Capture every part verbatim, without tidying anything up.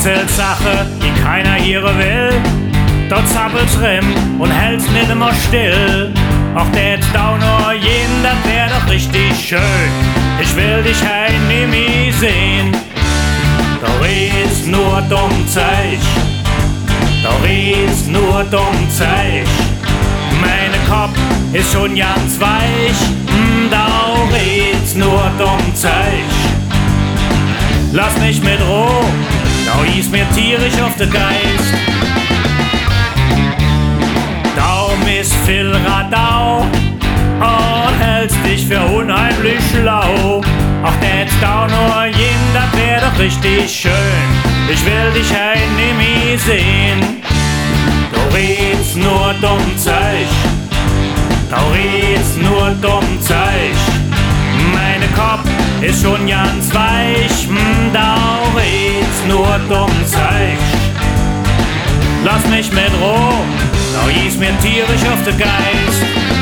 erzählt Sache, die keiner ihre will. Dort zappelt rim und hält's nicht immer still. Auch det da nur jeden, das wär doch richtig schön. Ich will dich heim nie mehr sehen. Da redst nur dumm Zeich. Da redst nur dumm Zeich. Meine Kopf ist schon ganz weich. Mm, da redst nur dumm Zeich. Lass mich mit Ruhe, da ist mir tierisch auf der Geist. Daum ist viel Radau und hältst dich für unheimlich schlau. Ach, das da nur jeden, das wär doch richtig schön. Ich will dich ein nie sehen. Du redst nur dumm Zeich. Du redst nur dumm Zeich. Meine Kopf ist schon ganz weich. Du redst nur dumm Zeich. Lass mich mit Ruhe, da ist mir tierisch auf der Geist.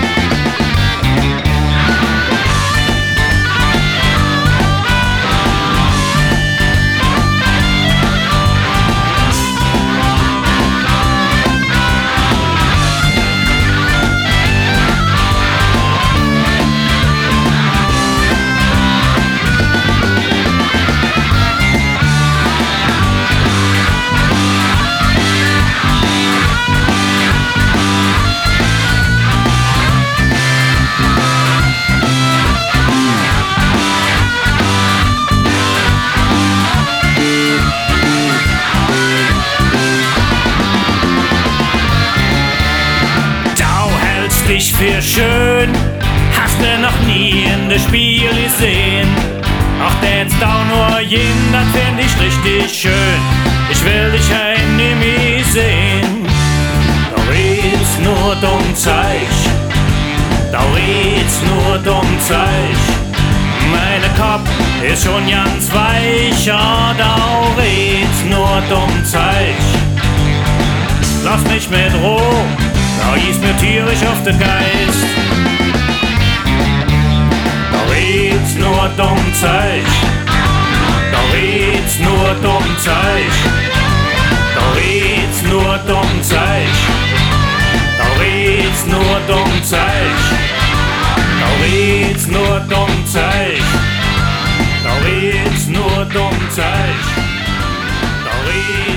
Dich für schön, hast du noch nie in der Spiel gesehen. Ach, das da nur jeden, das find ich richtig schön. Ich will dich ein nie mehr sehen. Da redst nur dumm Zeich. Da redst nur dumm Zeich. Meine Kopf ist schon ganz weich. Ja, da redst nur dumm Zeich. Lass mich mit Ruhe, da ist mir tierisch auf der Geist. Da redst nur dumm Zeich. Da redst nur dumm Zeich. Da redst nur dumm Zeich. Da redst nur dumm Zeich. Da redst nur dumm Zeich. Da redst nur dumm Zeich. Da redst